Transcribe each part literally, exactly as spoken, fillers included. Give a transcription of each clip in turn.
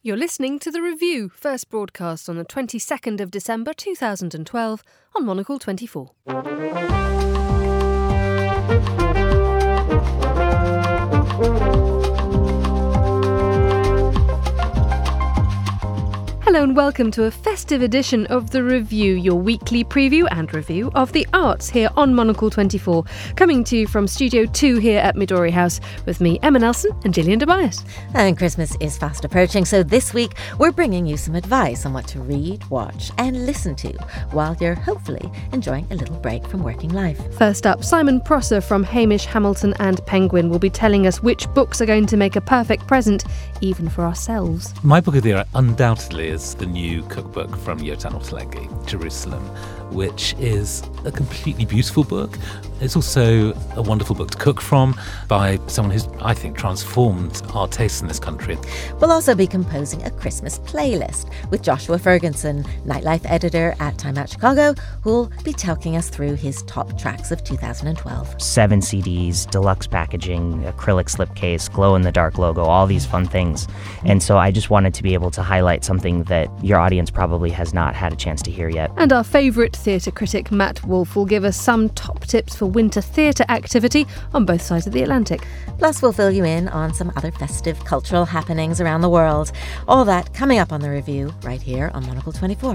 You're listening to The Review, first broadcast on the twenty-second of December two thousand twelve on Monocle twenty-four. Hello and welcome to a festive edition of The Review, your weekly preview and review of the arts here on Monocle twenty-four, coming to you from Studio two here at Midori House with me, Emma Nelson and Gillian Tobias. And Christmas is fast approaching, so this week we're bringing you some advice on what to read, watch and listen to while you're hopefully enjoying a little break from working life. First up, Simon Prosser from Hamish, Hamilton and Penguin will be telling us which books are going to make a perfect present, even for ourselves. My book of the year undoubtedly is the new cookbook from Yotan Ottolenghi, Jerusalem, which is a completely beautiful book. It's also a wonderful book to cook from by someone who's, I think, transformed our tastes in this country. We'll also be composing a Christmas playlist with Joshua Ferguson, nightlife editor at Time Out Chicago, who'll be talking us through his top tracks of two thousand twelve. Seven C Ds, deluxe packaging, acrylic slipcase, glow-in-the-dark logo, all these fun things. And so I just wanted to be able to highlight something that your audience probably has not had a chance to hear yet. And our favourite theatre critic, Matt Wolfe, will give us some top tips for winter theatre activity on both sides of the Atlantic. Plus, we'll fill you in on some other festive cultural happenings around the world. All that coming up on The Review right here on Monocle twenty-four.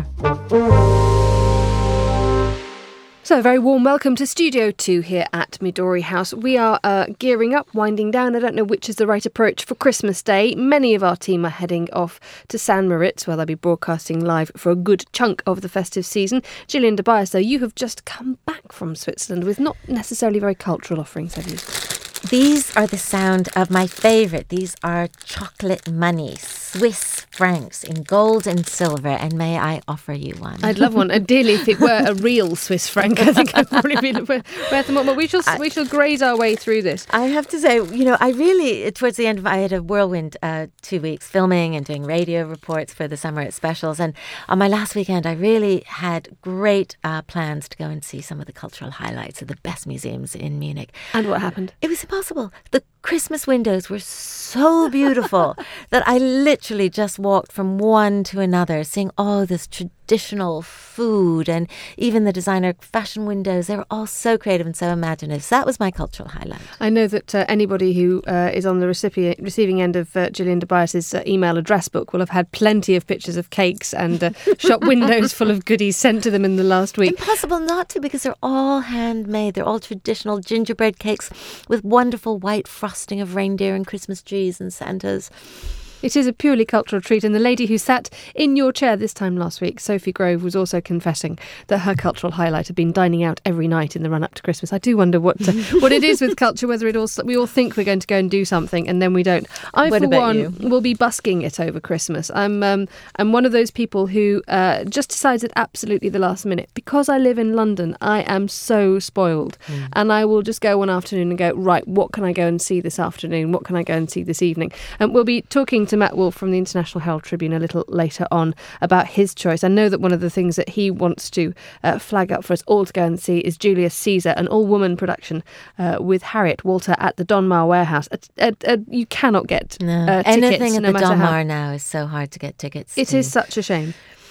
So a very warm welcome to Studio two here at Midori House. We are uh, gearing up, winding down. I don't know which is the right approach for Christmas Day. Many of our team are heading off to San Moritz, where they'll be broadcasting live for a good chunk of the festive season. Gillian Tobias, though, you have just come back from Switzerland with not necessarily very cultural offerings, have you? These are the sound of my favourite. These are chocolate money, Swiss francs in gold and silver, and may I offer you one? I'd love one. Ideally, if it were a real Swiss franc, I think I'd probably be worth them all. But we shall I, we shall graze our way through this. I have to say, you know, I really, towards the end of my, I had a whirlwind uh, two weeks filming and doing radio reports for the Summer specials, and on my last weekend, I really had great uh, plans to go and see some of the cultural highlights of the best museums in Munich. And what happened? It was impossible. The Christmas windows were so beautiful that I literally just walked from one to another, seeing all this traditional food and even the designer fashion windows. They were all so creative and so imaginative. So that was my cultural highlight. I know that uh, anybody who uh, is on the recipient, receiving end of uh, Gillian Tobias's uh, email address book will have had plenty of pictures of cakes and uh, shop windows full of goodies sent to them in the last week. Impossible not to, because they're all handmade. They're all traditional gingerbread cakes with wonderful white frosting of reindeer and Christmas trees and Santas. It is a purely cultural treat, and the lady who sat in your chair this time last week, Sophie Grove, was also confessing that her cultural highlight had been dining out every night in the run-up to Christmas. I do wonder what uh, what it is with culture, whether it all we all think we're going to go and do something and then we don't. I, what for about one, you? will be busking it over Christmas. I'm um, I'm one of those people who uh, just decides at absolutely the last minute. Because I live in London, I am so spoiled, mm. and I will just go one afternoon and go, right, what can I go and see this afternoon? What can I go and see this evening? And we'll be talking to Matt Wolfe from the International Herald Tribune a little later on about his choice. I know that one of the things that he wants to uh, flag up for us all to go and see is Julius Caesar, an all-woman production uh, with Harriet Walter at the Donmar Warehouse. Uh, uh, uh, you cannot get no. uh, tickets. Anything at no the Donmar how. now is so hard to get tickets. It to. is such a shame.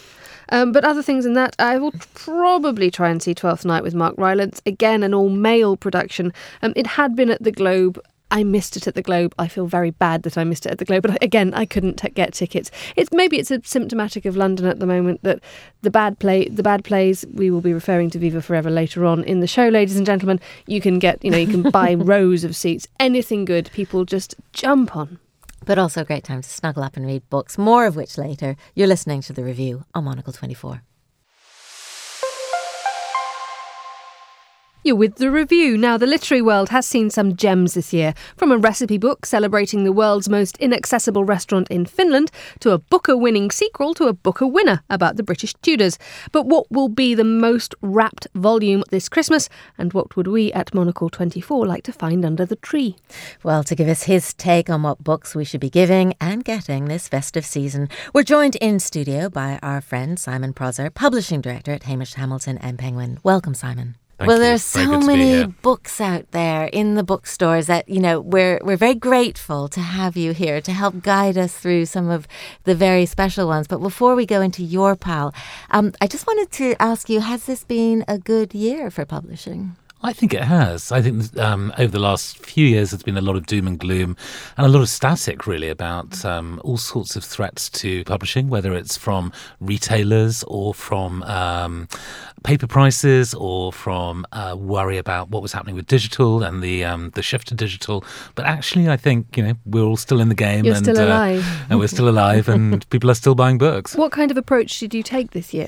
Um, but other things than that, I will probably try and see Twelfth Night with Mark Rylance. Again, an all-male production. Um, it had been at the Globe. I missed it at the Globe. I feel very bad that I missed it at the Globe. But again, I couldn't t- get tickets. It's maybe it's a symptomatic of London at the moment that the bad play, the bad plays. We will be referring to Viva Forever later on in the show, ladies and gentlemen. You can get, you know, you can buy rows of seats. Anything good, people just jump on. But also a great time to snuggle up and read books. More of which later. You're listening to The Review on Monocle twenty-four. You're with The Review. Now, the literary world has seen some gems this year, from a recipe book celebrating the world's most inaccessible restaurant in Finland to a Booker-winning sequel to a Booker winner about the British Tudors. But what will be the most wrapped volume this Christmas, and what would we at Monocle twenty-four like to find under the tree? Well, to give us his take on what books we should be giving and getting this festive season, we're joined in studio by our friend Simon Prosser, publishing director at Hamish, Hamilton and Penguin. Welcome, Simon. Thank well, you. there's Very so good to be many here. books out there in the bookstores that, you know, we're we're very grateful to have you here to help guide us through some of the very special ones. But before we go into your pile, um, I just wanted to ask you, has this been a good year for publishing? I think it has. I think um, over the last few years, there's been a lot of doom and gloom and a lot of static, really, about um, all sorts of threats to publishing, whether it's from retailers or from um, paper prices or from uh, worry about what was happening with digital and the um, the shift to digital. But actually, I think, you know, we're all still in the game. You're and, still uh, alive. and we're still alive and people are still buying books. What kind of approach did you take this year?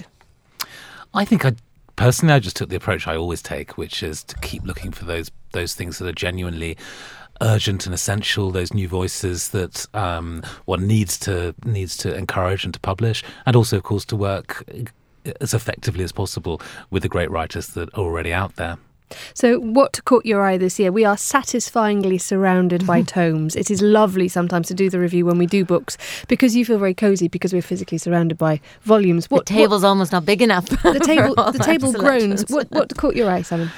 I think I personally, I just took the approach I always take, which is to keep looking for those those things that are genuinely urgent and essential, those new voices that um, one needs to needs to encourage and to publish, and also, of course, to work as effectively as possible with the great writers that are already out there. So what caught your eye this year? We are satisfyingly surrounded by tomes. It is lovely sometimes to do the review when we do books because you feel very cosy because we're physically surrounded by volumes. What, the table's what, almost not big enough. The table the table groans. What, what caught your eye, Simon?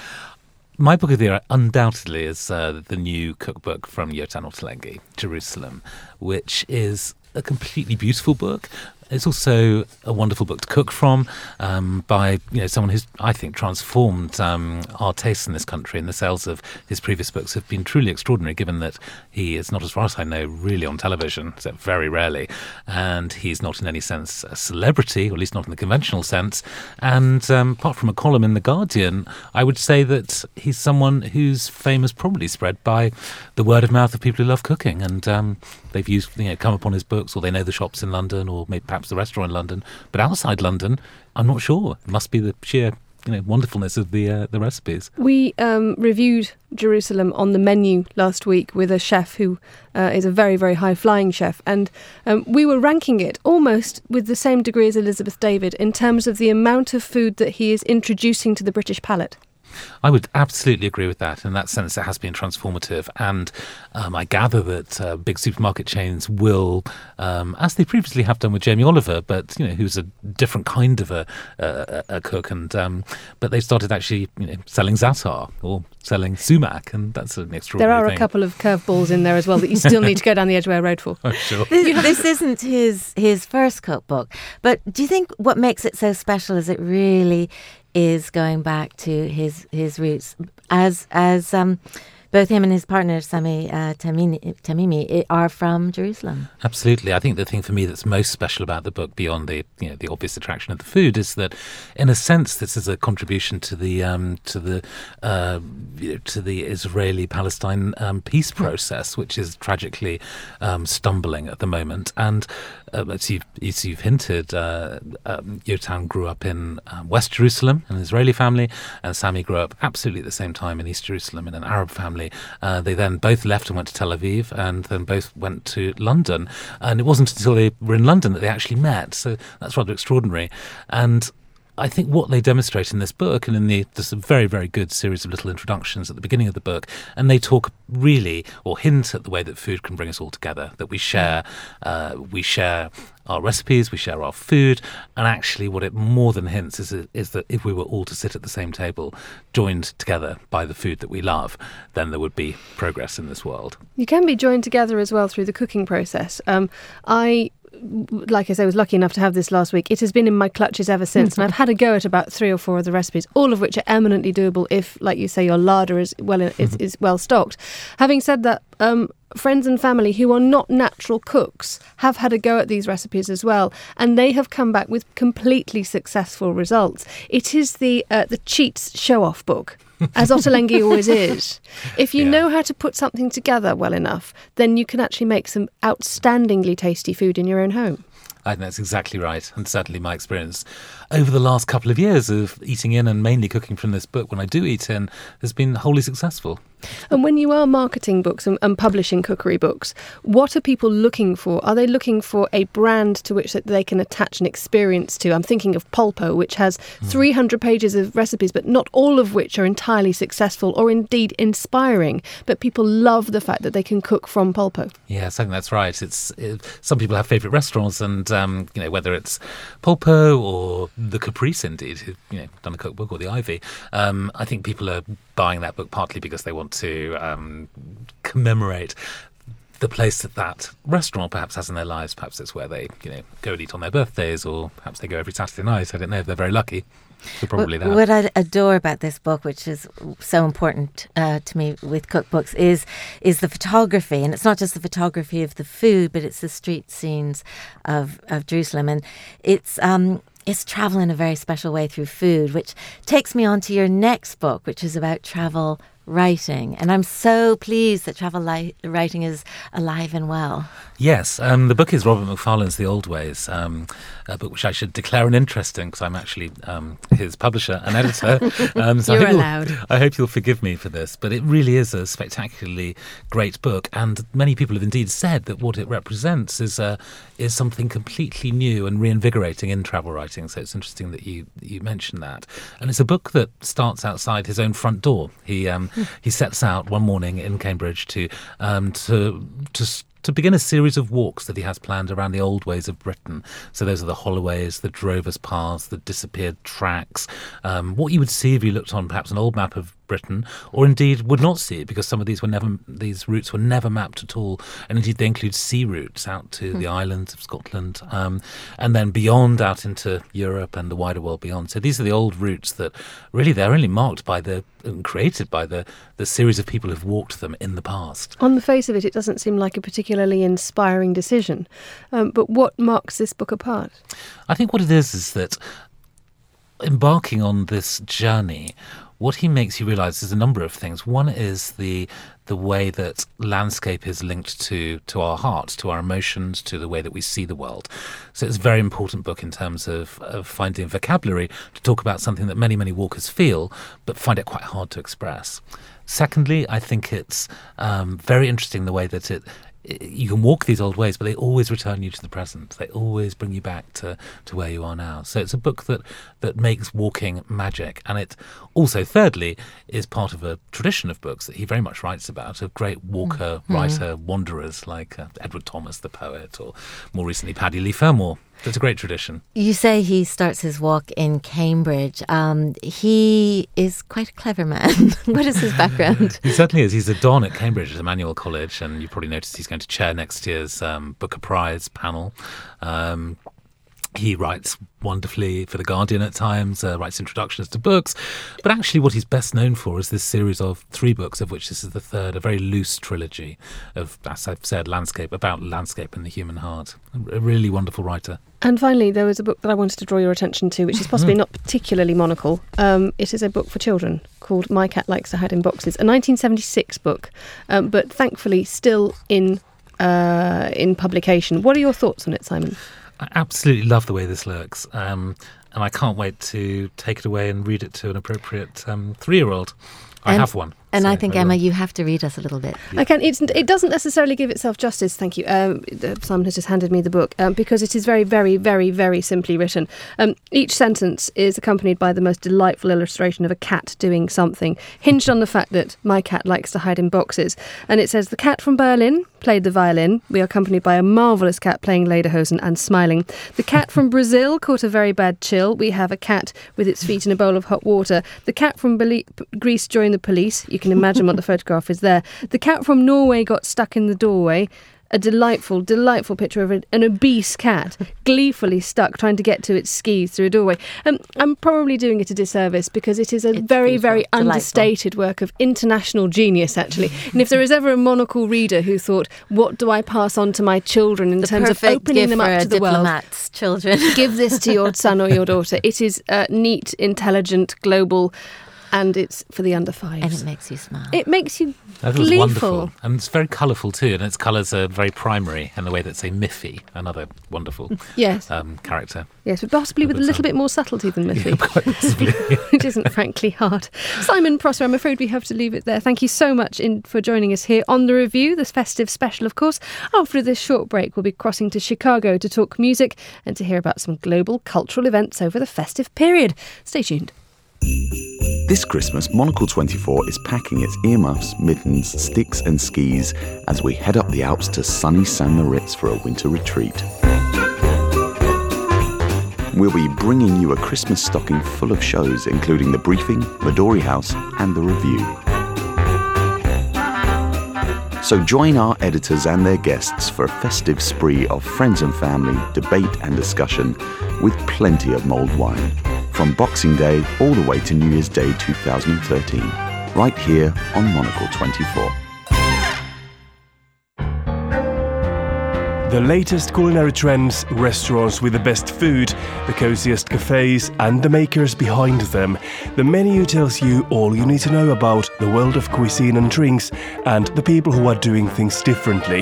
My book of the year undoubtedly is uh, the new cookbook from Yotam Ottolenghi, Jerusalem, which is a completely beautiful book. It's also a wonderful book to cook from um, by you know someone who's, I think, transformed um, our tastes in this country. And the sales of his previous books have been truly extraordinary, given that he is not, as far as I know, really on television, except very rarely. And he's not in any sense a celebrity, or at least not in the conventional sense. And um, apart from a column in The Guardian, I would say that he's someone whose fame has probably spread by the word of mouth of people who love cooking. And um, they've used, you know, come upon his books, or they know the shops in London, or maybe perhaps the restaurant in London, but outside London, I'm not sure. It must be the sheer, you know, wonderfulness of the uh, the recipes. We um, reviewed Jerusalem on the menu last week with a chef who uh, is a very, very high-flying chef, and um, we were ranking it almost with the same degree as Elizabeth David in terms of the amount of food that he is introducing to the British palate. I would absolutely agree with that. In that sense, it has been transformative. And um, I gather that uh, big supermarket chains will, um, as they previously have done with Jamie Oliver, but, you know, who's a different kind of a, a, a cook. And um, but they started actually, you know, selling za'atar or selling sumac. And that's an extraordinary There are thing. a couple of curveballs in there as well that you still need to go down the Edgware Road for. Oh, sure. This, this isn't his, his first cookbook. But do you think what makes it so special is it really is going back to his his roots, as as um, both him and his partner Sami uh, Tamimi, Tamimi are from Jerusalem. Absolutely. I think the thing for me that's most special about the book, beyond the you know the obvious attraction of the food, is that, in a sense, this is a contribution to the um, to the uh, you know, to the Israeli-Palestine um, peace process, which is tragically um, stumbling at the moment. And uh, as you've as you've hinted, uh, um, Yotam grew up in um, West Jerusalem, an Israeli family, and Sami grew up absolutely at the same time in East Jerusalem in an Arab family. Uh, they then both left and went to Tel Aviv, and then both went to London. And it wasn't until they were in London that they actually met. So that's rather extraordinary. And I think what they demonstrate in this book, and in the there's a very, very good series of little introductions at the beginning of the book, and they talk really or hint at the way that food can bring us all together, that we share, uh, we share our recipes, we share our food, and actually what it more than hints is, is that if we were all to sit at the same table, joined together by the food that we love, then there would be progress in this world. You can be joined together as well through the cooking process. Um, I... Like I say, I was lucky enough to have this last week. It has been in my clutches ever since, and I've had a go at about three or four of the recipes, all of which are eminently doable if, like you say, your larder is well is, is well stocked. Having said that, um, friends and family who are not natural cooks have had a go at these recipes as well, and they have come back with completely successful results. It is the uh, the cheats show-off book, as Ottolenghi always is. If you Yeah. know how to put something together well enough, then you can actually make some outstandingly tasty food in your own home. I think that's exactly right, and certainly my experience over the last couple of years of eating in and mainly cooking from this book, when I do eat in, has been wholly successful. And when you are marketing books and, and publishing cookery books, what are people looking for? Are they looking for a brand to which they can attach an experience to? I'm thinking of Polpo, which has mm. three hundred pages of recipes, but not all of which are entirely successful or indeed inspiring. But people love the fact that they can cook from Polpo. Yes, I think that's right. It's it, some people have favourite restaurants, and um, you know, whether it's Polpo or the Caprice, indeed, who've you know done a cookbook, or the Ivy. Um, I think people are buying that book partly because they want to um, commemorate the place that that restaurant perhaps has in their lives. Perhaps it's where they, you know, go and eat on their birthdays, or perhaps they go every Saturday night. I don't know if they're very lucky. So probably what, that. What I adore about this book, which is so important uh, to me with cookbooks, is is the photography. And it's not just the photography of the food, but it's the street scenes of, of Jerusalem. And it's... Um, It's travel in a very special way through food, which takes me on to your next book, which is about travel writing. And I'm so pleased that travel li- writing is alive and well. Yes, um, the book is Robert Macfarlane's The Old Ways, um, a book which I should declare an interest in because I'm actually um, his publisher and editor. Um, so You're I hope allowed. I hope you'll forgive me for this, but it really is a spectacularly great book, and many people have indeed said that what it represents is uh, is something completely new and reinvigorating in travel writing. So it's interesting that you you mentioned that, and it's a book that starts outside his own front door. He um, he sets out one morning in Cambridge to um, to to. to begin a series of walks that he has planned around the old ways of Britain. So those are the Holloways, the Drovers Paths, the disappeared tracks, um, what you would see if you looked on perhaps an old map of Britain, or indeed would not see it, because some of these were never these routes were never mapped at all, and indeed they include sea routes out to mm. the islands of Scotland, um, and then beyond out into Europe and the wider world beyond. So these are the old routes that really they're only marked by the and created by the the series of people who've walked them in the past. On the face of it, it doesn't seem like a particularly inspiring decision, um, but what marks this book apart? I think what it is is that embarking on this journey, what he makes you realise is a number of things. One is the the way that landscape is linked to to our hearts, to our emotions, to the way that we see the world. So it's a very important book in terms of, of finding vocabulary to talk about something that many, many walkers feel, but find it quite hard to express. Secondly, I think it's um, very interesting the way that it you can walk these old ways, but they always return you to the present. They always bring you back to, to where you are now. So it's a book that, that makes walking magic. And it also, thirdly, is part of a tradition of books that he very much writes about, of great walker, mm. writer, wanderers like uh, Edward Thomas, the poet, or more recently Paddy Lee Fermor. It's a great tradition. You say he starts his walk in Cambridge. Um, he is quite a clever man. What is his background? He certainly is. He's a Don at Cambridge at Emmanuel College, and you probably noticed he's going to chair next year's um, Booker Prize panel. Um, He writes wonderfully for The Guardian at times, uh, writes introductions to books. But actually what he's best known for is this series of three books, of which this is the third, a very loose trilogy of, as I've said, landscape, about landscape and the human heart. A really wonderful writer. And finally, there was a book that I wanted to draw your attention to, which is possibly not particularly monocle. Um, it is a book for children called My Cat Likes to Hide in Boxes, a nineteen seventy-six book, um, but thankfully still in uh, in publication. What are your thoughts on it, Simon? I absolutely love the way this looks, um, and I can't wait to take it away and read it to an appropriate um, three-year-old. I and, have one. And so I think, I Emma, you have to read us a little bit. Yeah. I can. It's, it doesn't necessarily give itself justice, thank you. Um, Simon has just handed me the book, um, because it is very, very, very, very simply written. Um, each sentence is accompanied by the most delightful illustration of a cat doing something, hinged on the fact that my cat likes to hide in boxes. And it says, the cat from Berlin played the violin. We are accompanied by a marvellous cat playing lederhosen and smiling. The cat from Brazil caught a very bad chill. We have a cat with its feet in a bowl of hot water. The cat from Beli- Greece joined the police. You can imagine what the photograph is there. The cat from Norway got stuck in the doorway. A delightful, delightful picture of an obese cat gleefully stuck trying to get to its skis through a doorway. Um, I'm probably doing it a disservice because it is a it's very, beautiful. very Delightful. understated work of international genius, actually. And if there is ever a monocle reader who thought, what do I pass on to my children in the terms of opening gift them up for to the world? Diplomats' children. Give this to your son or your daughter. It is uh, neat, intelligent, global, and it's for the under fives. And it makes you smile. It makes you That was gleeful. wonderful. And it's very colourful too, and its colours are very primary in the way that, say, Miffy, another wonderful Yes. um, character. Yes, but possibly with a little bit more subtlety than Miffy. Which isn't frankly hard. Simon Prosser, I'm afraid we have to leave it there. Thank you so much in, for joining us here on The Review, this festive special, of course. After this short break, we'll be crossing to Chicago to talk music and to hear about some global cultural events over the festive period. Stay tuned. This Christmas, Monocle twenty-four is packing its earmuffs, mittens, sticks and skis as we head up the Alps to sunny Saint Moritz for a winter retreat. We'll be bringing you a Christmas stocking full of shows, including The Briefing, Midori House and The Review. So join our editors and their guests for a festive spree of friends and family, debate and discussion with plenty of mulled wine. From Boxing Day all the way to New Year's Day two thousand thirteen, right here on Monocle twenty-four. The latest culinary trends, restaurants with the best food, the coziest cafes and the makers behind them. The menu tells you all you need to know about the world of cuisine and drinks and the people who are doing things differently.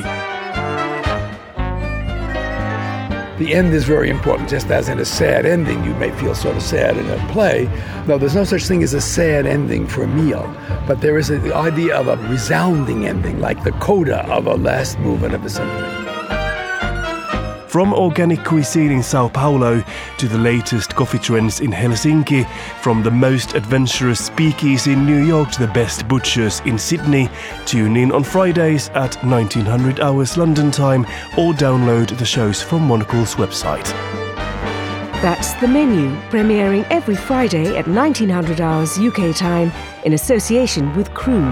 The end is very important, just as in a sad ending, you may feel sort of sad in a play. No, there's no such thing as a sad ending for a meal, but there is a, the idea of a resounding ending, like the coda of a last movement of a symphony. From organic cuisine in Sao Paulo to the latest coffee trends in Helsinki, from the most adventurous speakeasy in New York to the best butchers in Sydney, tune in on Fridays at nineteen hundred hours London time or download the shows from Monocle's website. That's The Menu, premiering every Friday at nineteen hundred hours U K time in association with Krug.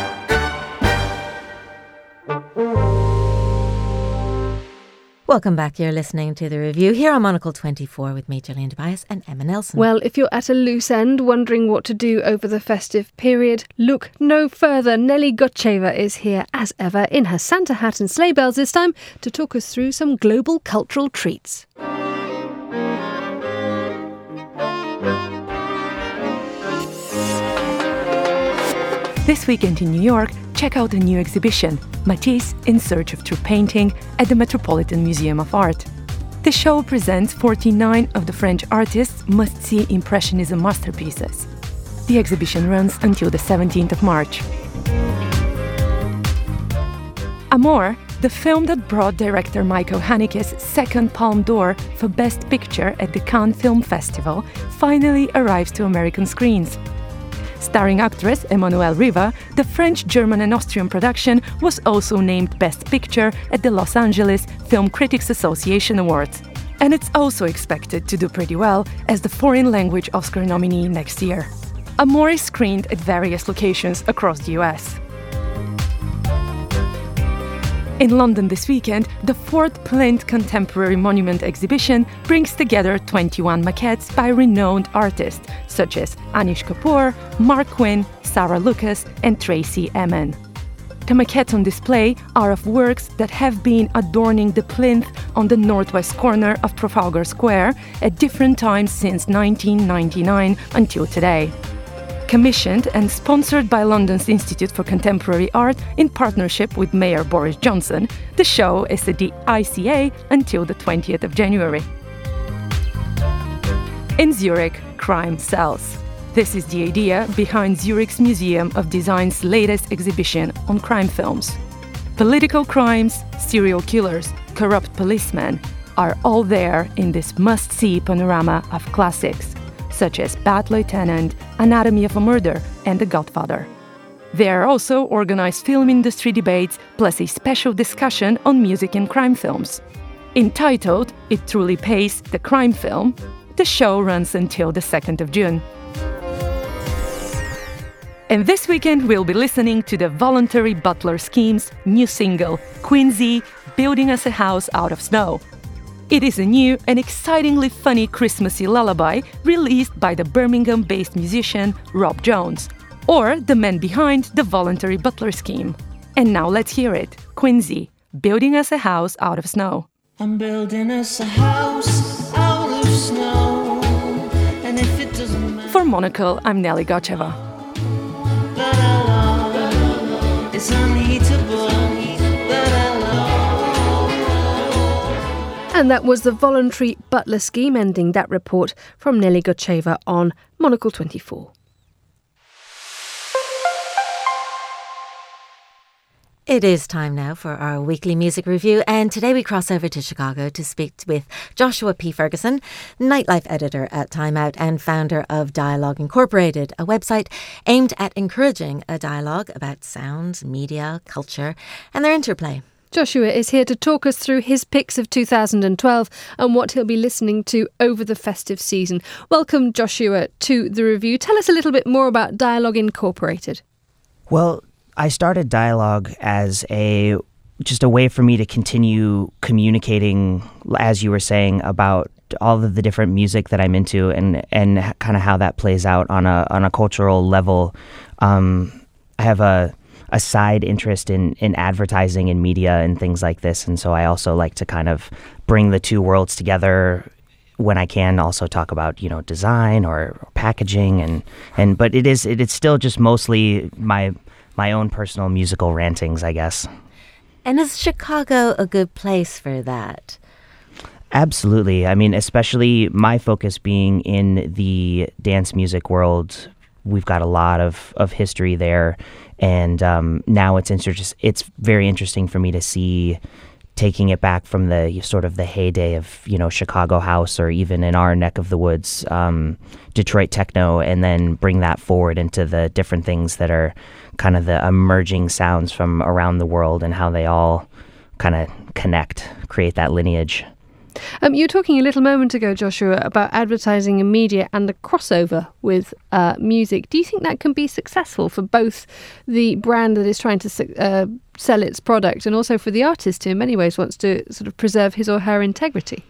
Welcome back. You're listening to The Review here on Monocle twenty-four with me, Gillian Tobias, and Emma Nelson. Well, if you're at a loose end wondering what to do over the festive period, look no further. Nelly Gotcheva is here as ever in her Santa hat and sleigh bells this time to talk us through some global cultural treats. This weekend in New York, check out a new exhibition, Matisse in Search of True Painting, at the Metropolitan Museum of Art. The show presents forty-nine of the French artist's must-see Impressionism masterpieces. The exhibition runs until the seventeenth of March. Amour, the film that brought director Michael Haneke's second Palme d'Or for Best Picture at the Cannes Film Festival, finally arrives to American screens. Starring actress Emmanuelle Riva, the French, German and Austrian production was also named Best Picture at the Los Angeles Film Critics Association Awards. And it's also expected to do pretty well as the foreign language Oscar nominee next year. Amour is screened at various locations across the U S. In London this weekend, the Fort Plint Contemporary Monument exhibition brings together twenty-one maquettes by renowned artists such as Anish Kapoor, Mark Quinn, Sarah Lucas and Tracy Emin. The maquettes on display are of works that have been adorning the plinth on the northwest corner of Trafalgar Square at different times since nineteen ninety-nine until today. Commissioned and sponsored by London's Institute for Contemporary Art in partnership with Mayor Boris Johnson, the show is at the I C A until the twentieth of January. In Zurich, crime sells. This is the idea behind Zurich's Museum of Design's latest exhibition on crime films. Political crimes, serial killers, corrupt policemen are all there in this must-see panorama of classics, such as Bad Lieutenant, Anatomy of a Murder, and The Godfather. There are also organized film industry debates, plus a special discussion on music in crime films. Entitled It Truly Pays, the Crime Film, the show runs until the second of June. And this weekend we'll be listening to the Voluntary Butler Scheme's new single, Quincy, Building Us a House Out of Snow. It is a new and excitingly funny Christmassy lullaby released by the Birmingham-based musician Rob Jones, or the man behind the Voluntary Butler Scheme. And now let's hear it, Quincy, Building Us a House Out of Snow. I'm building us a house out of snow, and if it doesn't matter... For Monocle, I'm Nelly Gotcheva. And that was the voluntary butler scheme, ending that report from Nelly Gocheva on Monocle twenty-four. It is time now for our weekly music review, and today we cross over to Chicago to speak with Joshua P. Ferguson, nightlife editor at Time Out and founder of Dialogue Incorporated, a website aimed at encouraging a dialogue about sound, media, culture, and their interplay. Joshua is here to talk us through his picks of two thousand twelve and what he'll be listening to over the festive season. Welcome, Joshua, to the review. Tell us a little bit more about Dialogue Incorporated. Well, I started Dialogue as a just a way for me to continue communicating, as you were saying, about all of the different music that I'm into and and kind of how that plays out on a on a cultural level. Um, I have a a side interest in in advertising and media and things like this, and so I also like to kind of bring the two worlds together when I can. Also talk about, you know, design or, or packaging and and but it is it, it's still just mostly my my own personal musical rantings, I guess. And is Chicago a good place for that? Absolutely. I mean, especially my focus being in the dance music world, we've got a lot of, of history there. And um, now it's inter- it's very interesting for me to see taking it back from the sort of the heyday of, you know, Chicago house, or even in our neck of the woods, um, Detroit techno, and then bring that forward into the different things that are kind of the emerging sounds from around the world and how they all kind of connect, create that lineage. Um, you were talking a little moment ago, Joshua, about advertising and media and the crossover with uh, music. Do you think that can be successful for both the brand that is trying to uh, sell its product and also for the artist who in many ways wants to sort of preserve his or her integrity?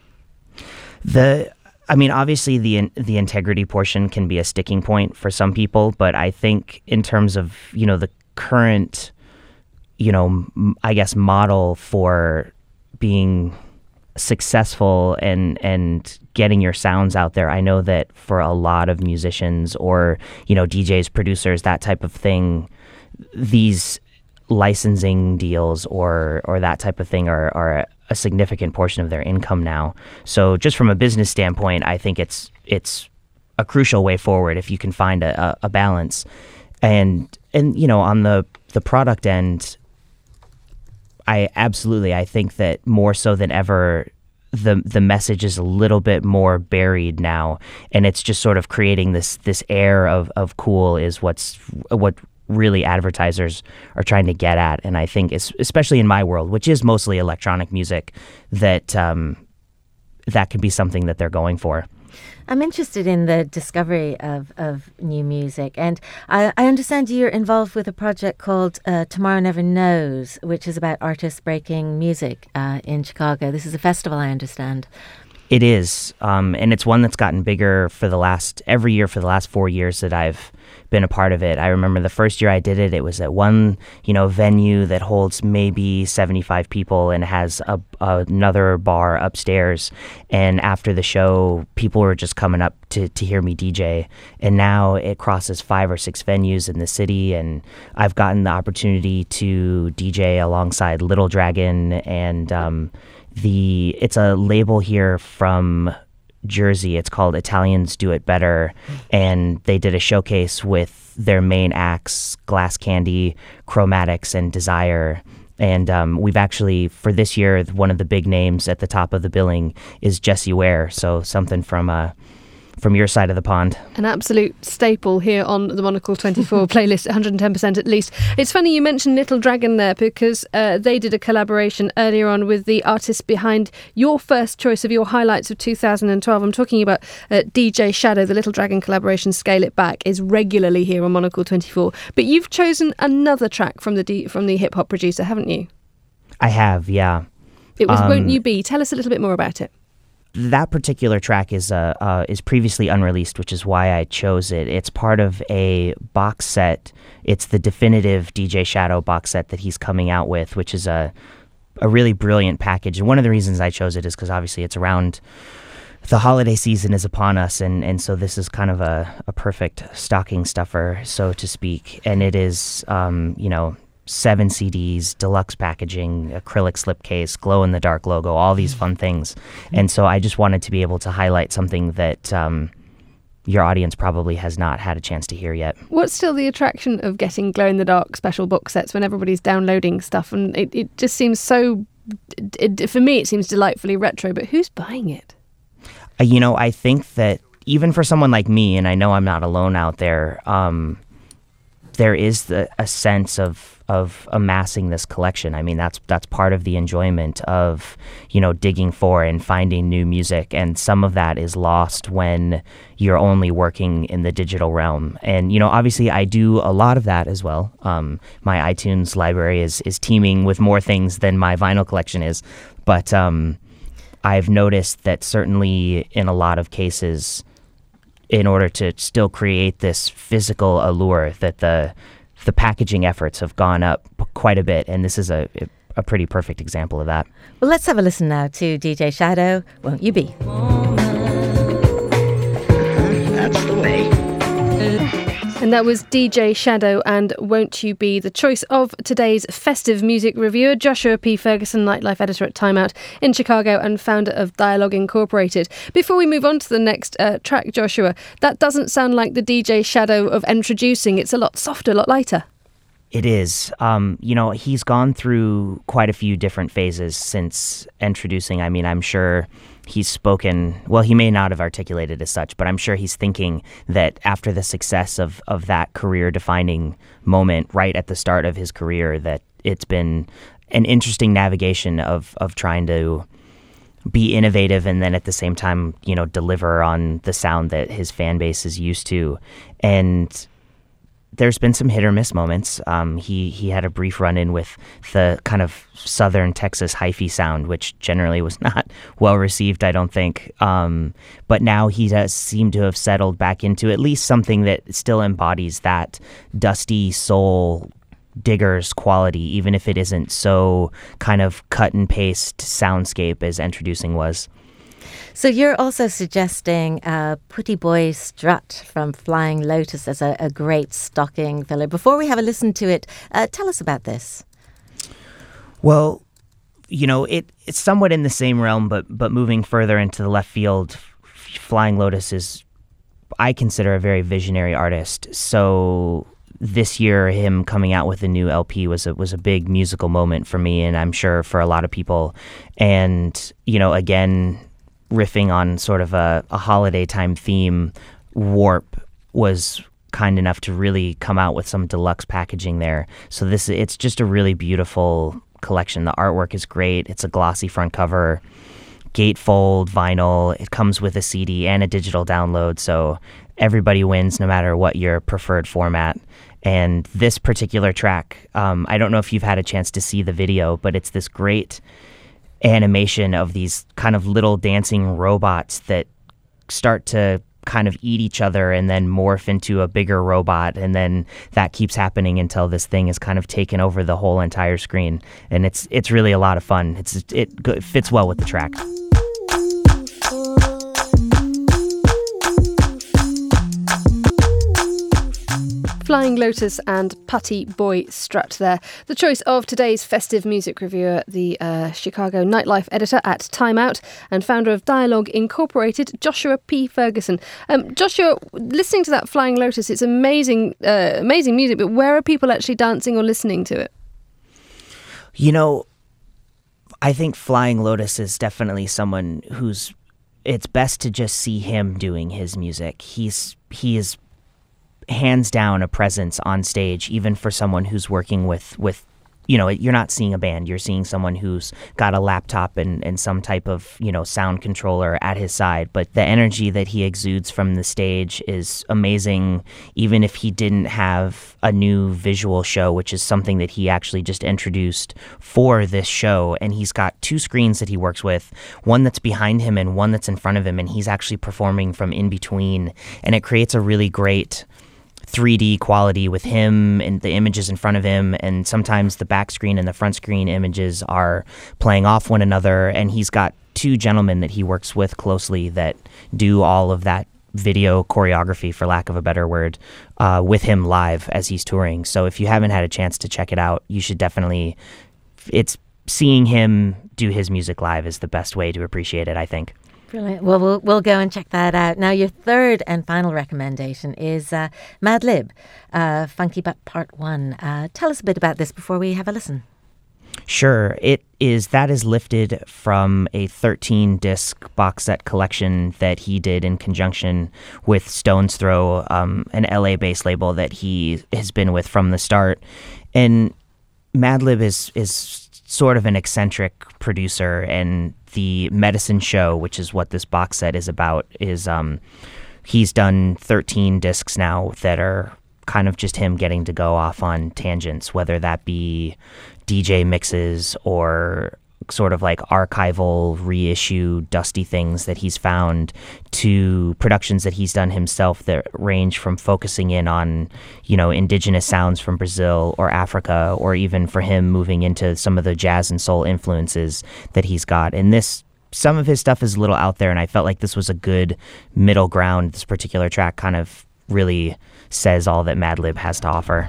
The I mean, obviously the the integrity portion can be a sticking point for some people, but I think in terms of, you know, the current, you know, I guess model for being successful and and getting your sounds out there, I know that for a lot of musicians or, you know, D Js, producers, that type of thing, these licensing deals or or that type of thing are are a significant portion of their income now. So just from a business standpoint, I think it's it's a crucial way forward if you can find a, a balance. And and you know, on the the product end, I absolutely, I think that more so than ever, the the message is a little bit more buried now, and it's just sort of creating this this air of, of cool is what's what really advertisers are trying to get at. And I think, it's, especially in my world, which is mostly electronic music, that um, that can be something that they're going for. I'm interested in the discovery of, of new music, and I, I understand you're involved with a project called uh, Tomorrow Never Knows, which is about artists breaking music uh, in Chicago. This is a festival, I understand. It is, um, and it's one that's gotten bigger for the last, every year for the last four years that I've been a part of it. I remember the first year I did it, it was at one, you know, venue that holds maybe seventy-five people and has a, another bar upstairs. And after the show, people were just coming up to, to hear me D J. And now it crosses five or six venues in the city, and I've gotten the opportunity to D J alongside Little Dragon, and um, the it's a label here from Jersey. It's called Italians Do It Better, and they did a showcase with their main acts, Glass Candy, Chromatics, and Desire. And um, we've actually, for this year, one of the big names at the top of the billing is Jessie Ware, so something from uh, from your side of the pond. An absolute staple here on the Monocle twenty-four playlist, one hundred ten percent at least. It's funny you mentioned Little Dragon there, because uh, they did a collaboration earlier on with the artist behind your first choice of your highlights of two thousand twelve. I'm talking about uh, D J Shadow. The Little Dragon collaboration, Scale It Back, is regularly here on Monocle twenty-four. But you've chosen another track from the D- from the hip-hop producer, haven't you? I have, yeah. It was um, Won't You Be. Tell us a little bit more about it. That particular track is uh, uh, is previously unreleased, which is why I chose it. It's part of a box set. It's the definitive D J Shadow box set that he's coming out with, which is a a really brilliant package. And one of the reasons I chose it is because obviously it's around, the holiday season is upon us, and, and so this is kind of a, a perfect stocking stuffer, so to speak. And it is, um, you know, seven C Ds, deluxe packaging, acrylic slipcase, glow-in-the-dark logo, all these fun things. And so I just wanted to be able to highlight something that um, your audience probably has not had a chance to hear yet. What's still the attraction of getting glow-in-the-dark special box sets when everybody's downloading stuff? And it, it just seems so, it, for me, it seems delightfully retro, but who's buying it? Uh, you know, I think that even for someone like me, and I know I'm not alone out there, um, there is the, a sense of of amassing this collection. I mean, that's that's part of the enjoyment of, you know, digging for and finding new music. And some of that is lost when you're only working in the digital realm. And, you know, obviously I do a lot of that as well. Um, my iTunes library is, is teeming with more things than my vinyl collection is. But um, I've noticed that certainly in a lot of cases, in order to still create this physical allure, that the the packaging efforts have gone up quite a bit, and this is a a pretty perfect example of that. Well, let's have a listen now to D J Shadow, Won't You Be? That's the way. And that was D J Shadow and Won't You Be, the choice of today's festive music reviewer, Joshua P. Ferguson, nightlife editor at Time Out in Chicago and founder of Dialogue Incorporated. Before we move on to the next uh, track, Joshua, that doesn't sound like the D J Shadow of Introducing. It's a lot softer, a lot lighter. It is. Um, you know, he's gone through quite a few different phases since Introducing. I mean, I'm sure he's spoken, well, he may not have articulated as such, but I'm sure he's thinking that after the success of, of that career-defining moment right at the start of his career, that it's been an interesting navigation of, of trying to be innovative and then at the same time, you know, deliver on the sound that his fan base is used to. And there's been some hit or miss moments. Um, he he had a brief run-in with the kind of southern Texas hyphy sound, which generally was not well received, I don't think. Um, but now he does seem to have settled back into at least something that still embodies that dusty soul Diggers quality, even if it isn't so kind of cut and paste soundscape as Introducing was. So you're also suggesting uh, Putty Boy Strut from Flying Lotus as a, a great stocking filler. Before we have a listen to it, uh, tell us about this. Well, you know, it it's somewhat in the same realm, but but moving further into the left field, Flying Lotus is, I consider, a very visionary artist. So this year, him coming out with a new L P was a, was a big musical moment for me, and I'm sure for a lot of people. And, you know, again, riffing on sort of a, a holiday time theme, Warp was kind enough to really come out with some deluxe packaging there. So this it's just a really beautiful collection. The artwork is great. It's a glossy front cover, gatefold vinyl. It comes with a C D and a digital download, so everybody wins no matter what your preferred format. And this particular track, um, I don't know if you've had a chance to see the video, but it's this great animation of these kind of little dancing robots that start to kind of eat each other and then morph into a bigger robot, and then that keeps happening until this thing is kind of taken over the whole entire screen. And it's it's really a lot of fun. It's it, it fits well with the track. Flying Lotus and Putty Boy Strut there. The choice of today's festive music reviewer, the uh, Chicago nightlife editor at Time Out and founder of Dialogue Incorporated, Joshua P. Ferguson. Um, Joshua, listening to that Flying Lotus, it's amazing, uh, amazing music, but where are people actually dancing or listening to it? You know, I think Flying Lotus is definitely someone who's, it's best to just see him doing his music. He's, he is hands down a presence on stage, even for someone who's working with, with, you know, you're not seeing a band, you're seeing someone who's got a laptop and, and some type of, you know, sound controller at his side. But the energy that he exudes from the stage is amazing, even if he didn't have a new visual show, which is something that he actually just introduced for this show. And he's got two screens that he works with, one that's behind him and one that's in front of him, and he's actually performing from in between. And it creates a really great three D quality with him and the images in front of him, and sometimes the back screen and the front screen images are playing off one another, and he's got two gentlemen that he works with closely that do all of that video choreography, for lack of a better word, uh, with him live as he's touring. So if you haven't had a chance to check it out, you should definitely. It's seeing him do his music live is the best way to appreciate it, I think. Brilliant. Well, we'll we'll go and check that out. Now, your third and final recommendation is uh, Madlib, uh, Funky Butt Part One. Uh, tell us a bit about this before we have a listen. Sure. It is that is lifted from a thirteen disc box set collection that he did in conjunction with Stone's Throw, um, an L A-based label that he has been with from the start. And Madlib is is sort of an eccentric producer, and the Medicine Show, which is what this box set is about, is um, he's done thirteen discs now that are kind of just him getting to go off on tangents, whether that be D J mixes or sort of like archival reissue dusty things that he's found, to productions that he's done himself that range from focusing in on, you know, indigenous sounds from Brazil or Africa, or even for him moving into some of the jazz and soul influences that he's got. And this, some of his stuff is a little out there, and I felt like this was a good middle ground. This particular track kind of really says all that Madlib has to offer.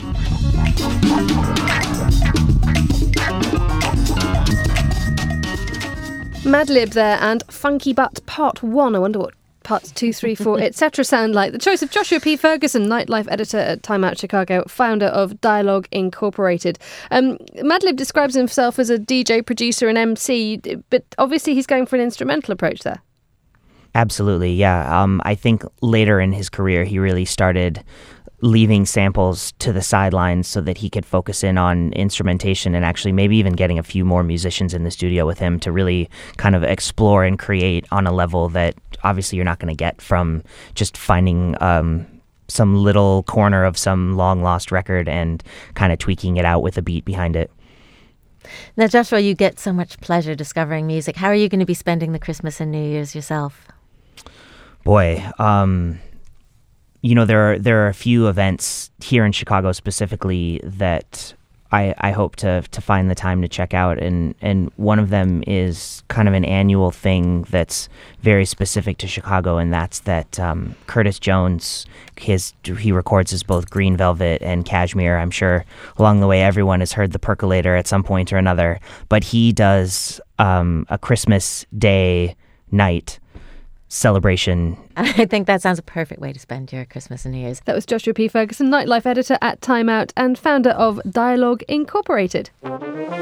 Madlib there, and Funky Butt Part One. I wonder what parts two, three, four, et cetera sound like. The choice of Joshua P. Ferguson, nightlife editor at Time Out Chicago, founder of Dialogue Incorporated. Um, Madlib describes himself as a D J, producer, and M C, but obviously he's going for an instrumental approach there. Absolutely, yeah. Um, I think later in his career, he really started leaving samples to the sidelines so that he could focus in on instrumentation, and actually maybe even getting a few more musicians in the studio with him to really kind of explore and create on a level that obviously you're not going to get from just finding um, some little corner of some long lost record and kind of tweaking it out with a beat behind it. Now, Joshua, you get so much pleasure discovering music. How are you going to be spending the Christmas and New Year's yourself? Boy, um... You know, there are there are a few events here in Chicago specifically that I, I hope to to find the time to check out, and, and one of them is kind of an annual thing that's very specific to Chicago, and that's that um, Curtis Jones, his he records as both Green Velvet and Cashmere. I'm sure along the way everyone has heard The Percolator at some point or another, but he does um, a Christmas Day night celebration. I think that sounds a perfect way to spend your Christmas and New Year's. That was Joshua P. Ferguson, nightlife editor at Time Out and founder of Dialogue Incorporated. Well,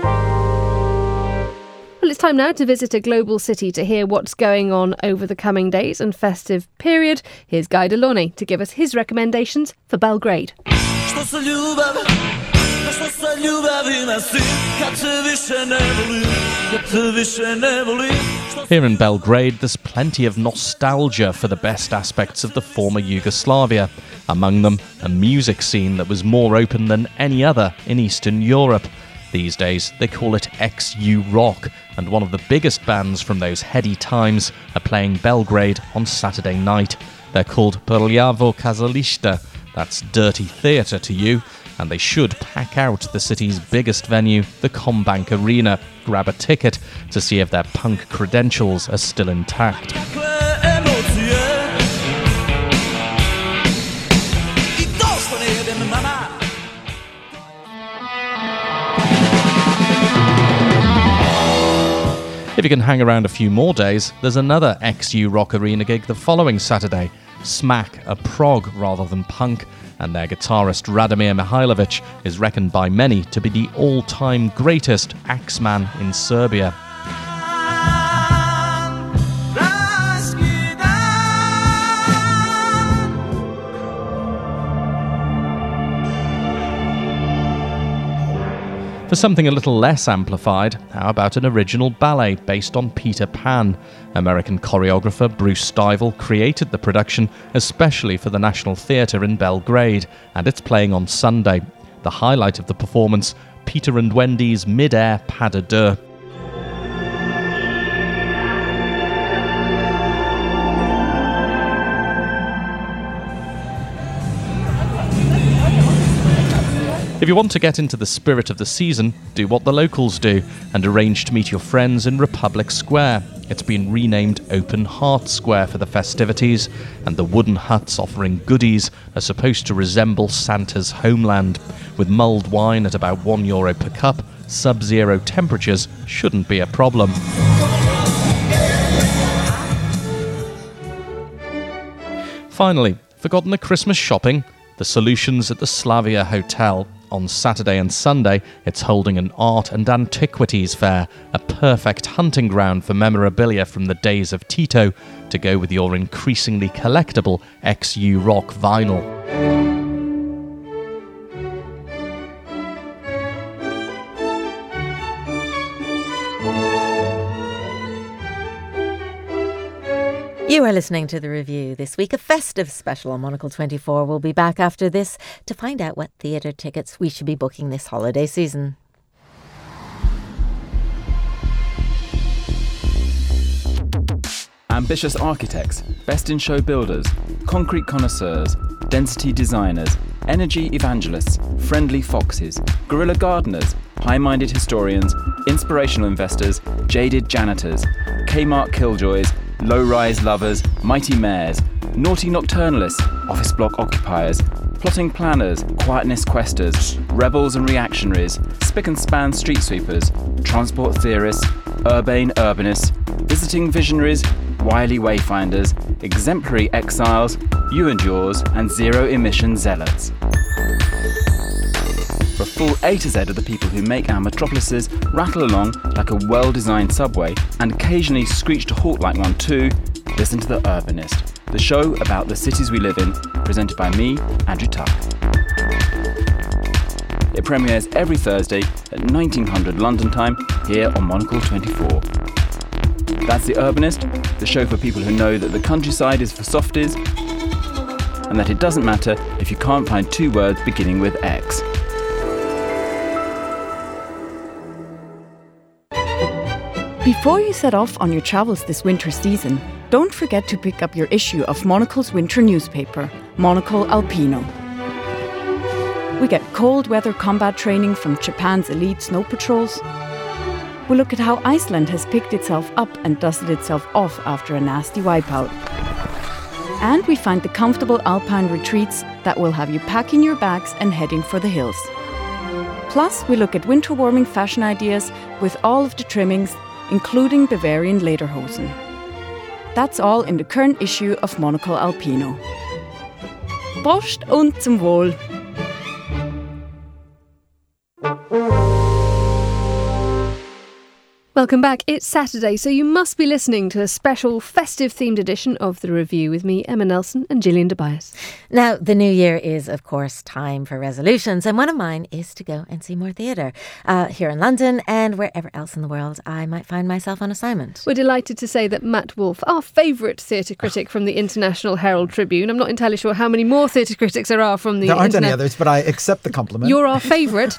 it's time now to visit a global city to hear what's going on over the coming days and festive period. Here's Guy Delornay to give us his recommendations for Belgrade. Here in Belgrade, there's plenty of nostalgia for the best aspects of the former Yugoslavia. Among them, a music scene that was more open than any other in Eastern Europe. These days, they call it X U Rock, and one of the biggest bands from those heady times are playing Belgrade on Saturday night. They're called Prljavo Kazalište, that's dirty theatre to you, and they should pack out the city's biggest venue, the Combank Arena. Grab a ticket to see if their punk credentials are still intact. If you can hang around a few more days, there's another X U Rock Arena gig the following Saturday. Smack, a prog rather than punk, and their guitarist Radomir Mihailovic is reckoned by many to be the all-time greatest Axeman in Serbia. For something a little less amplified, how about an original ballet based on Peter Pan? American choreographer Bruce Stivel created the production especially for the National Theatre in Belgrade, and it's playing on Sunday. The highlight of the performance, Peter and Wendy's mid-air pas de deux. If you want to get into the spirit of the season, do what the locals do and arrange to meet your friends in Republic Square. It's been renamed Open Heart Square for the festivities, and the wooden huts offering goodies are supposed to resemble Santa's homeland. With mulled wine at about one euro per cup, sub-zero temperatures shouldn't be a problem. Finally, forgotten the Christmas shopping? The Solutions at the Slavia Hotel. On Saturday and Sunday, it's holding an art and antiquities fair, a perfect hunting ground for memorabilia from the days of Tito, to go with your increasingly collectible X U Rock vinyl. You are listening to The Review. This week, a festive special on Monocle twenty-four. We'll be back after this to find out what theatre tickets we should be booking this holiday season. Ambitious architects, best in show builders, concrete connoisseurs, density designers, energy evangelists, friendly foxes, guerrilla gardeners, high-minded historians, inspirational investors, jaded janitors, Kmart killjoys, low-rise lovers, mighty mayors, naughty nocturnalists, office block occupiers, plotting planners, quietness questers, rebels and reactionaries, spick and span street sweepers, transport theorists, urbane urbanists, visiting visionaries, wily wayfinders, exemplary exiles, you and yours, and zero-emission zealots. For a full A to Z of the people who make our metropolises rattle along like a well-designed subway and occasionally screech to halt like one too, listen to The Urbanist, the show about the cities we live in, presented by me, Andrew Tuck. It premieres every Thursday at nineteen hundred London time here on Monocle twenty-four. That's The Urbanist, the show for people who know that the countryside is for softies and that it doesn't matter if you can't find two words beginning with X. Before you set off on your travels this winter season, don't forget to pick up your issue of Monocle's winter newspaper, Monocle Alpino. We get cold weather combat training from Japan's elite snow patrols. We look at how Iceland has picked itself up and dusted itself off after a nasty wipeout. And we find the comfortable alpine retreats that will have you packing your bags and heading for the hills. Plus, we look at winter warming fashion ideas with all of the trimmings, including Bavarian lederhosen. That's all in the current issue of Monocle Alpino. Prost und zum Wohl! Welcome back. It's Saturday, so you must be listening to a special festive-themed edition of The Review with me, Emma Nelson, and Gillian Tobias. Now, the new year is, of course, time for resolutions, and one of mine is to go and see more theatre uh, here in London and wherever else in the world I might find myself on assignment. We're delighted to say that Matt Wolfe, our favourite theatre critic from the International Herald Tribune, I'm not entirely sure how many more theatre critics there are from the There aren't Interna- any others, but I accept the compliment. You're our favourite.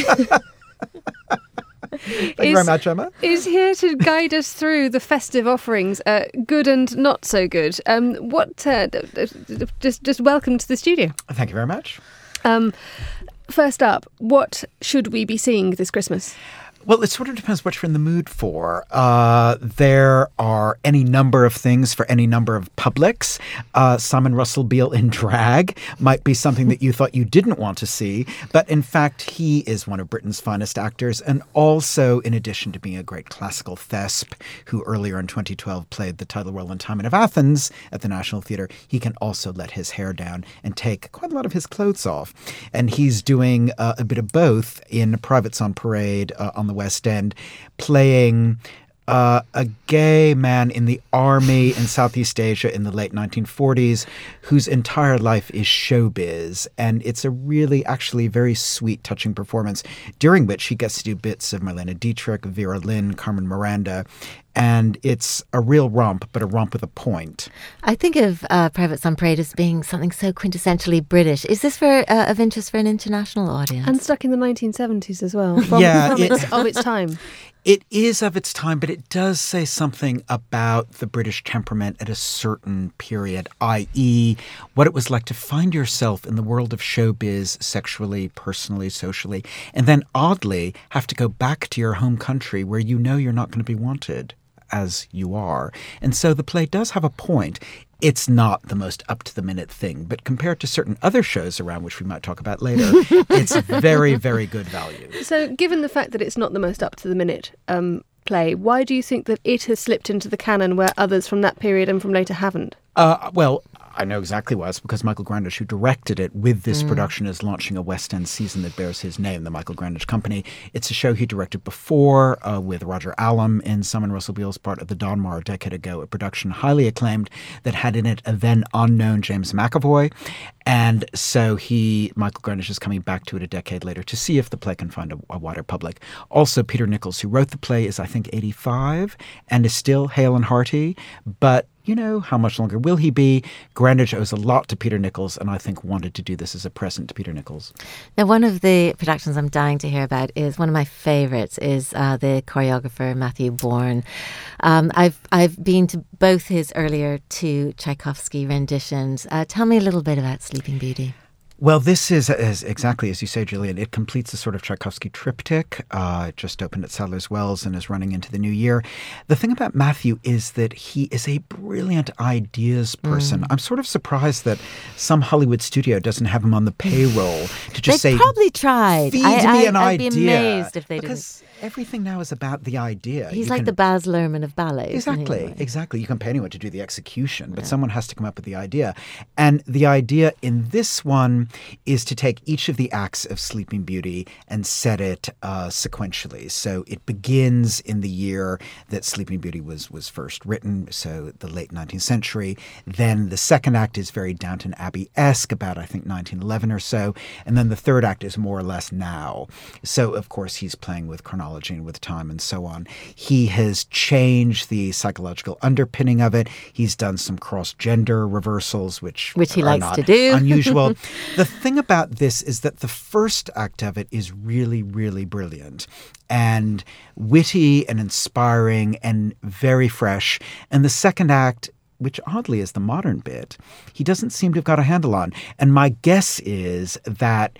Thank is, you very much, Emma. Is here to guide us through the festive offerings, uh, good and not so good. Um, what? Uh, just, just welcome to the studio. Thank you very much. Um, first up, what should we be seeing this Christmas? Well, it sort of depends what you're in the mood for. Uh, there are any number of things for any number of publics. Uh, Simon Russell Beale in drag might be something that you thought you didn't want to see, but in fact, he is one of Britain's finest actors, and also, in addition to being a great classical thesp, who earlier in twenty twelve played the title role in Timon of Athens at the National Theatre, he can also let his hair down and take quite a lot of his clothes off. And he's doing uh, a bit of both in Privates on Parade uh, on the West End, playing uh, a gay man in the army in Southeast Asia in the late nineteen forties whose entire life is showbiz. And it's a really, actually very sweet, touching performance, during which he gets to do bits of Marlene Dietrich, Vera Lynn, Carmen Miranda. And it's a real romp, but a romp with a point. I think of uh, Privates on Parade as being something so quintessentially British. Is this for uh, of interest for an international audience? And stuck in the nineteen seventies as well. From, yeah, from it, its, of its time. It is of its time, but it does say something about the British temperament at a certain period, that is what it was like to find yourself in the world of showbiz sexually, personally, socially, and then oddly have to go back to your home country where you know you're not going to be wanted. as you are. And so the play does have a point. It's not the most up-to-the-minute thing, but compared to certain other shows around, which we might talk about later, it's very, very good value. So given the fact that it's not the most up-to-the-minute um, play, why do you think that it has slipped into the canon where others from that period and from later haven't? Uh, well, I know exactly why. It's because Michael Grandage, who directed it with this Mm. production, is launching a West End season that bears his name, the Michael Grandage Company. It's a show he directed before uh, with Roger Allam in Simon Russell Beale's part of the Donmar a decade ago, a production highly acclaimed that had in it a then unknown James McAvoy. And so he, Michael Grandage, is coming back to it a decade later to see if the play can find a, a wider public. Also, Peter Nichols, who wrote the play, is I think eighty-five and is still hale and hearty, but you know, how much longer will he be? Grandage owes a lot to Peter Nichols, and I think wanted to do this as a present to Peter Nichols. Now, one of the productions I'm dying to hear about is one of my favourites is uh, the choreographer Matthew Bourne. Um, I've I've been to both his earlier two Tchaikovsky renditions. Uh, tell me a little bit about Sleeping Beauty. Well, this is, is exactly as you say, Gillian. It completes a sort of Tchaikovsky triptych. Uh, it just opened at Sadler's Wells and is running into the new year. The thing about Matthew is that he is a brilliant ideas person. Mm. I'm sort of surprised that some Hollywood studio doesn't have him on the payroll to just they say, probably tried. feed I, me I, an I'd idea. be amazed if they because didn't. Everything now is about the idea. He's You like can- the Baz Luhrmann of ballet. isn't he, in a Exactly, way? exactly. You can pay anyone to do the execution, but someone has to come up with the idea. And the idea in this one is to take each of the acts of Sleeping Beauty and set it uh, sequentially. So it begins in the year that Sleeping Beauty was, was first written, so the late nineteenth century. Then the second act is very Downton Abbey-esque, about, I think, nineteen eleven or so. And then the third act is more or less now. So, of course, he's playing with chronology and with time and so on. He has changed the psychological underpinning of it. He's done some cross-gender reversals, which, Which he are likes not to do. unusual. The thing about this is that the first act of it is really, really brilliant and witty and inspiring and very fresh. And the second act, which oddly is the modern bit, he doesn't seem to have got a handle on. And my guess is that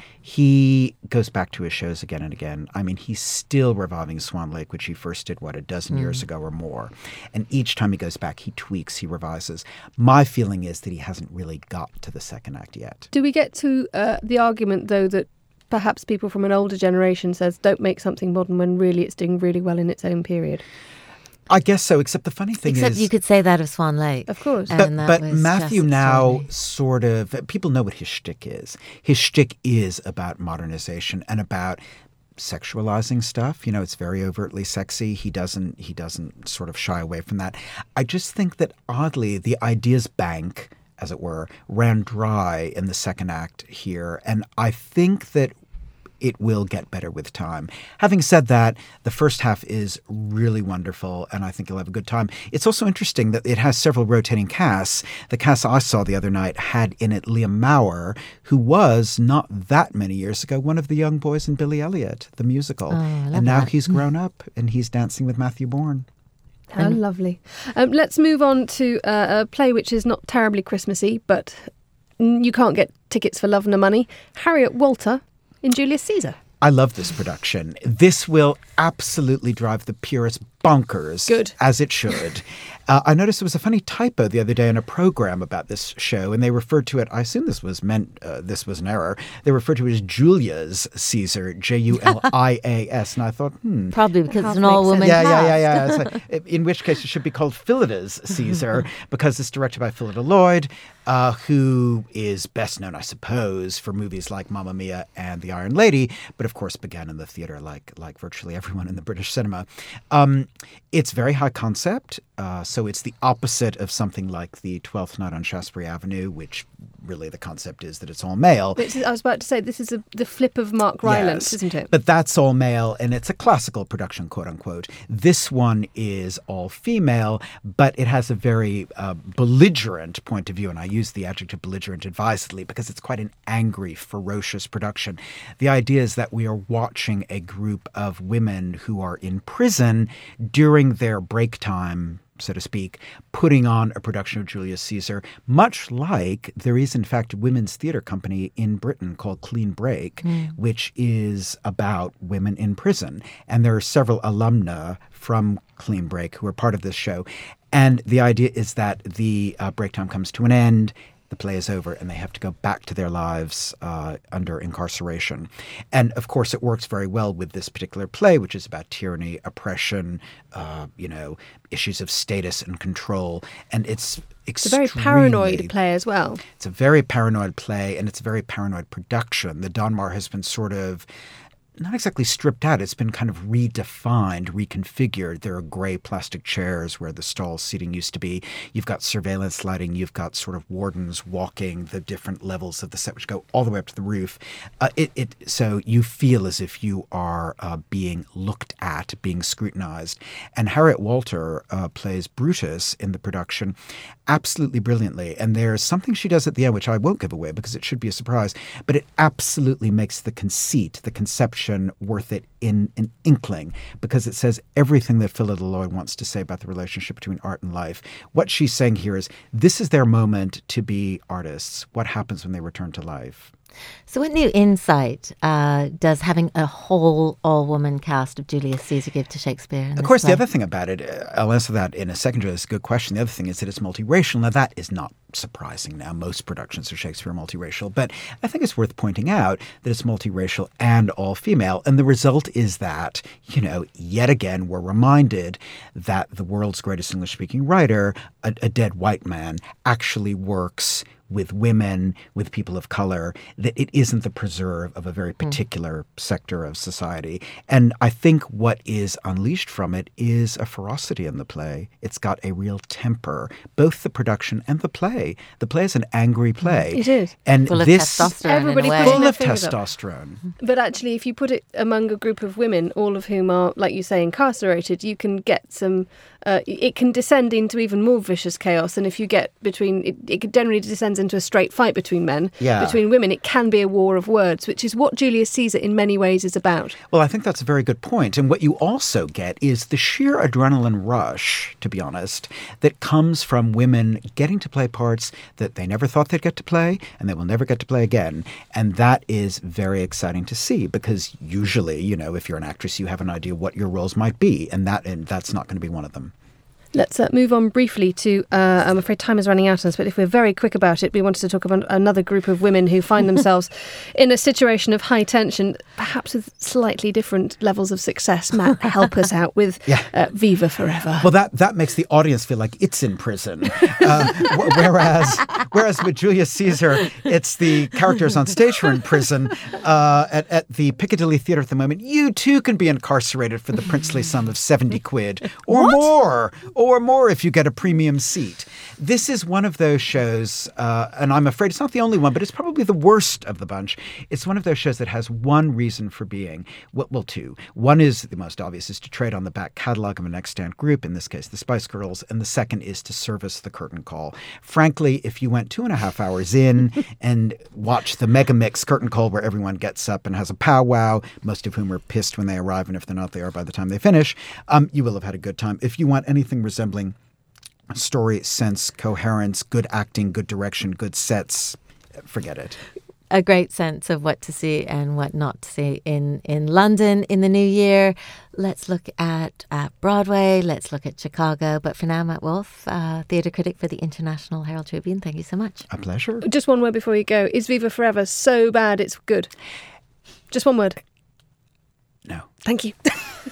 he goes back to his shows again and again. I mean, he's still reviving Swan Lake, which he first did, what, a dozen Mm. years ago or more. And each time he goes back, he tweaks, he revises. My feeling is that he hasn't really got to the second act yet. Do we get to uh, the argument, though, that perhaps people from an older generation says don't make something modern when really it's doing really well in its own period? I guess so, except the funny thing Except is... you could say that of Swan Lake. Of course. But, And that but was Matthew just now extraordinary. sort of, people know what his shtick is. His shtick is about modernization and about sexualizing stuff. You know, it's very overtly sexy. He doesn't, he doesn't sort of shy away from that. I just think that oddly, the ideas bank, as it were, ran dry in the second act here. And I think that it will get better with time. Having said that, the first half is really wonderful, and I think you'll have a good time. It's also interesting that it has several rotating casts. The cast I saw the other night had in it Liam Maurer, who was, not that many years ago, one of the young boys in Billy Elliot, the musical. Oh, I love and now that. he's grown up, and he's dancing with Matthew Bourne. How lovely. Um, let's move on to uh, a play which is not terribly Christmassy, but mm, you can't get tickets for love nor money. Harriet Walter in Julius Caesar. I love this production. This will absolutely drive the purists bonkers. Good. As it should. Uh, I noticed there was a funny typo the other day in a program about this show, and they referred to it, I assume this was meant, uh, this was an error, they referred to it as Julia's Caesar, J U L I A S, and I thought, hmm. Probably because Half it's an all-woman Yeah, yeah, yeah, cast. yeah. It's like- in which case it should be called Phillida's Caesar, because it's directed by Phillida Lloyd, uh, who is best known, I suppose, for movies like Mamma Mia and The Iron Lady, but of course began in the theater like like virtually everyone in the British cinema. Um, it's very high concept, uh, so it's the opposite of something like the Twelfth Night on Shaftesbury Avenue, which really the concept is that it's all male. Which is, I was about to say, this is a, the flip of Mark Rylance, Yes, isn't it? But that's all male, and it's a classical production, quote unquote. This one is all female, but it has a very uh, belligerent point of view, and I use the adjective belligerent advisedly because it's quite an angry, ferocious production. The idea is that we are watching a group of women who are in prison during their break time, so to speak, putting on a production of Julius Caesar, much like there is, in fact, a women's theater company in Britain called Clean Break, Mm. which is about women in prison. And there are several alumna from Clean Break who are part of this show. And the idea is that the uh, break time comes to an end, the play is over, and they have to go back to their lives uh, under incarceration. And, of course, it works very well with this particular play, which is about tyranny, oppression, uh, you know, issues of status and control. And it's It's a very paranoid play as well. It's a very paranoid play, and it's a very paranoid production. The Donmar has been sort of not exactly stripped out. It's been kind of redefined, reconfigured. There are gray plastic chairs where the stall seating used to be. You've got surveillance lighting. You've got sort of wardens walking the different levels of the set, which go all the way up to the roof. Uh, it, it so you feel as if you are uh, being looked at, being scrutinized. And Harriet Walter uh, plays Brutus in the production absolutely brilliantly. And there's something she does at the end, which I won't give away because it should be a surprise, but it absolutely makes the conceit, the conception, worth it in an inkling, because it says everything that Phyllida Lloyd wants to say about the relationship between art and life. What she's saying here is this is their moment to be artists. What happens when they return to life? So what new insight uh, does having a whole all-woman cast of Julius Caesar give to Shakespeare? In of this course, play? The other thing about it, uh, I'll answer that in a second. It's a good question. The other thing is that it's multiracial. Now, that is not surprising now. Most productions of Shakespeare are multiracial. But I think it's worth pointing out that it's multiracial and all-female. And the result is that, you know, yet again, we're reminded that the world's greatest English-speaking writer, a, a dead white man, actually works with women, with people of color, that it isn't the preserve of a very particular mm. sector of society. And I think what is unleashed from it is a ferocity in the play. It's got a real temper, both the production and the play. The play is an angry play. It is. And full this, of testosterone. Everybody in a way. full of fingers up. testosterone. But actually, if you put it among a group of women, all of whom are, like you say, incarcerated, you can get some... Uh, it can descend into even more vicious chaos. And if you get between... It, it generally descends into a straight fight between men. Yeah. Between women, it can be a war of words, which is what Julius Caesar in many ways is about. Well, I think that's a very good point. And what you also get is the sheer adrenaline rush, to be honest, that comes from women getting to play parts that they never thought they'd get to play and they will never get to play again. And that is very exciting to see because usually, you know, if you're an actress, you have an idea what your roles might be, and that and that's not going to be one of them. Let's uh, move on briefly to, uh, I'm afraid time is running out on us, but if we're very quick about it, we wanted to talk about another group of women who find themselves in a situation of high tension, perhaps with slightly different levels of success. Matt, help us out with yeah. uh, Viva Forever. Well, that, that makes the audience feel like it's in prison. Uh, w- whereas whereas with Julius Caesar, it's the characters on stage who are in prison. Uh, at, at the Piccadilly Theatre at the moment, you too can be incarcerated for the princely sum of seventy quid or What? more. Or more if you get a premium seat. This is one of those shows, uh, and I'm afraid it's not the only one, but it's probably the worst of the bunch. It's one of those shows that has one reason for being. Well, well, two. One is, the most obvious, is to trade on the back catalog of an extant group, in this case the Spice Girls, and the second is to service the curtain call. Frankly, if you went two and a half hours in and watched the mega mix curtain call where everyone gets up and has a powwow, most of whom are pissed when they arrive, and if they're not, they are by the time they finish, um, you will have had a good time. If you want anything resembling story, sense, coherence, good acting, good direction, good sets, forget it. A great sense of what to see and what not to see in, in London in the new year. Let's look at uh, Broadway. Let's look at Chicago. But for now, Matt Wolfe, uh, theatre critic for the International Herald Tribune, thank you so much. A pleasure. Just one word before you go. Is Viva Forever so bad it's good? Just one word. No. Thank you.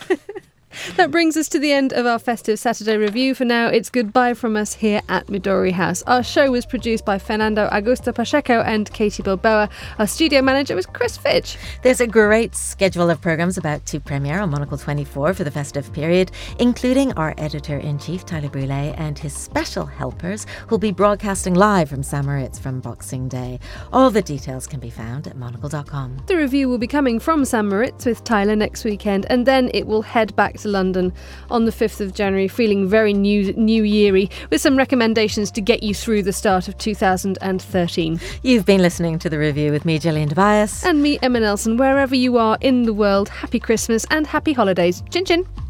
That brings us to the end of our festive Saturday review. For now, it's goodbye from us here at Midori House. Our show was produced by Fernando Augusto Pacheco and Katie Bilboa. Our studio manager was Chris Fitch. There's a great schedule of programmes about to premiere on Monocle twenty-four for the festive period, including our editor-in-chief, Tyler Brule, and his special helpers, who'll be broadcasting live from St Moritz from Boxing Day. All the details can be found at monocle dot com. The review will be coming from St Moritz with Tyler next weekend, and then it will head back to London on the fifth of January, feeling very new new yeary, with some recommendations to get you through the start of two thousand thirteen. You've been listening to the review with me, Gillian Tobias. And me, Emma Nelson. Wherever you are in the world, happy Christmas and happy holidays. Chin chin.